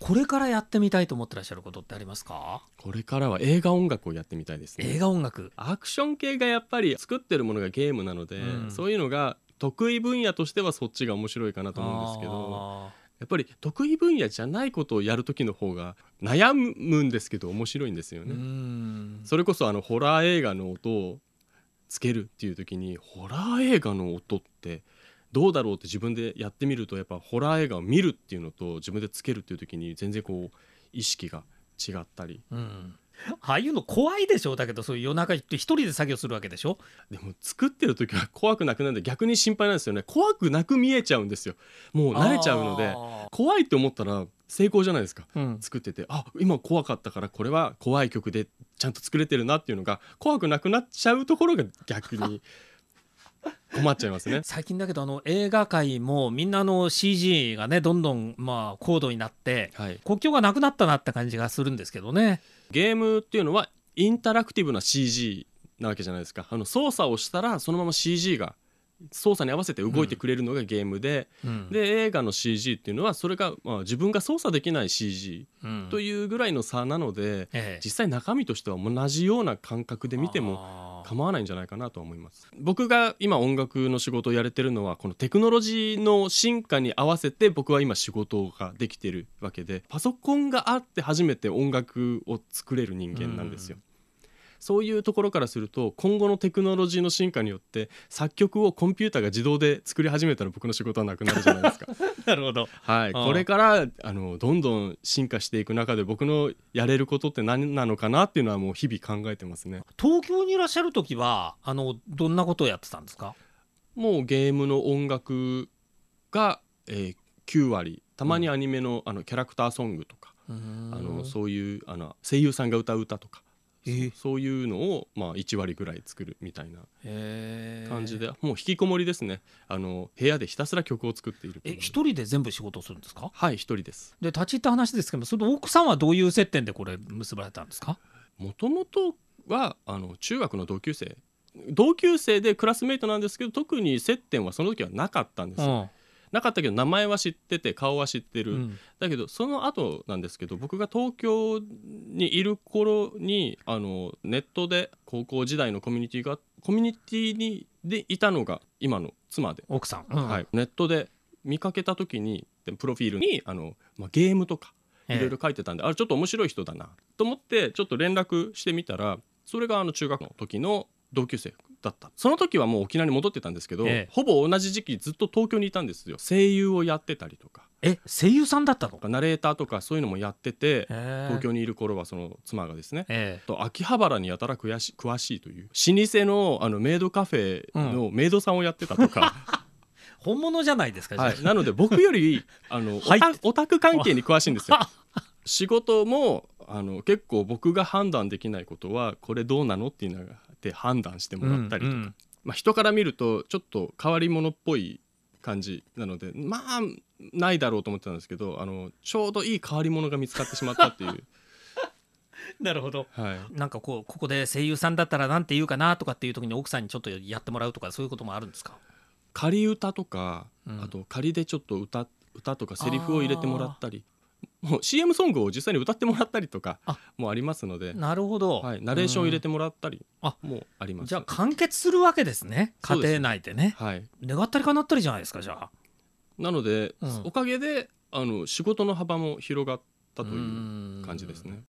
これからやってみたいと思ってらっしゃることってありますか？ これからは映画音楽をやってみたいですね。 映画音楽。 アクション系がやっぱり作ってるものがゲームなので、そういうのが得意分野としてはそっちが面白いかなと思うんですけど、やっぱり得意分野じゃないことをやる時の方が悩むんですけど面白いんですよね。それこそホラー映画の音をつけるっていう時に、ホラー映画の音ってどうだろうって自分でやってみると、やっぱホラー映画を見るっていうのと自分でつけるっていう時に全然こう意識が違ったり、 ああいうの怖いでしょ。だけどそういう夜中行って一人で作業するわけでしょ。 でも作ってる時は怖くなくなるんで逆に心配なんですよね。怖くなく見えちゃうんですよ。もう慣れちゃうので、怖いって思ったら成功じゃないですか、作ってて、あ、今怖かったからこれは怖い曲でちゃんと作れてるなっていうのが怖くなくなっちゃうところが逆に困っちゃいますね。 最近だけど映画界もみんなCG がねどんどん高度になって、国境がなくなったなって感じがするんですけどね。 ゲームっていうのはインタラクティブな CG なわけじゃないですか。操作をしたらそのまま CG が操作に合わせて動いてくれるのがゲームで、で映画の CG っていうのはそれが、自分が操作できない CG というぐらいの差なので、実際中身としては同じような感覚で見ても構わないんじゃないかなと思います。僕が今音楽の仕事をやれてるのはこのテクノロジーの進化に合わせて僕は今仕事ができてるわけで、パソコンがあって初めて音楽を作れる人間なんですよ。そういうところからすると今後のテクノロジーの進化によって作曲をコンピューターが自動で作り始めたら僕の仕事はなくなるじゃないですか。 なるほど、 これからどんどん進化していく中で僕のやれることって何なのかなっていうのはもう日々考えてますね。 東京にいらっしゃる時はどんなことをやってたんですか？ もうゲームの音楽が、9割、たまにアニメの、キャラクターソングとか、そういう声優さんが歌う歌とか、そういうのを、1割ぐらい作るみたいな感じで、もう引きこもりですね。部屋でひたすら曲を作っている。 一人で全部仕事をするんですか？ はい、一人です。 で立ち入った話ですけど、それ奥さんはどういう接点でこれ結ばれたんですか？ もともとは中学の同級生でクラスメイトなんですけど、特に接点はその時はなかったんですよ。なかったけど名前は知ってて顔は知ってる、だけどその後なんですけど、僕が東京にいる頃にネットで高校時代のコミュニティでいたのが今の妻で、 奥さん、 ネットで見かけた時にプロフィールにゲームとかいろいろ書いてたんで、ちょっと面白い人だなと思ってちょっと連絡してみたら、それが中学の時の同級生だった。その時はもう沖縄に戻ってたんですけど、ほぼ同じ時期ずっと東京にいたんですよ。声優をやってたりとか。 声優さんだったの？ ナレーターとかそういうのもやってて、東京にいる頃はその妻がですね、秋葉原にやたら詳しいという老舗のメイドカフェのメイドさんをやってたとか、 本物じゃないですか。 なので僕よりオタク関係に詳しいんですよ。仕事も結構僕が判断できないことはこれどうなのっていうので判断してもらったりとか、人から見るとちょっと変わり者っぽい感じなのでないだろうと思ってたんですけど、ちょうどいい変わり者が見つかってしまったっていうなるほど、なんかここで声優さんだったらなんて言うかなとかっていう時に奥さんにちょっとやってもらうとか、そういうこともあるんですか？ 仮歌とか、あと仮でちょっと歌とかセリフを入れてもらったり、もう CM ソングを実際に歌ってもらったりとかもありますので。 なるほど、 ナレーションを入れてもらったりもあります。 じゃあ完結するわけですね、家庭内でね。願ったり叶ったりじゃないですか。じゃあなので、おかげで仕事の幅も広がったという感じですね。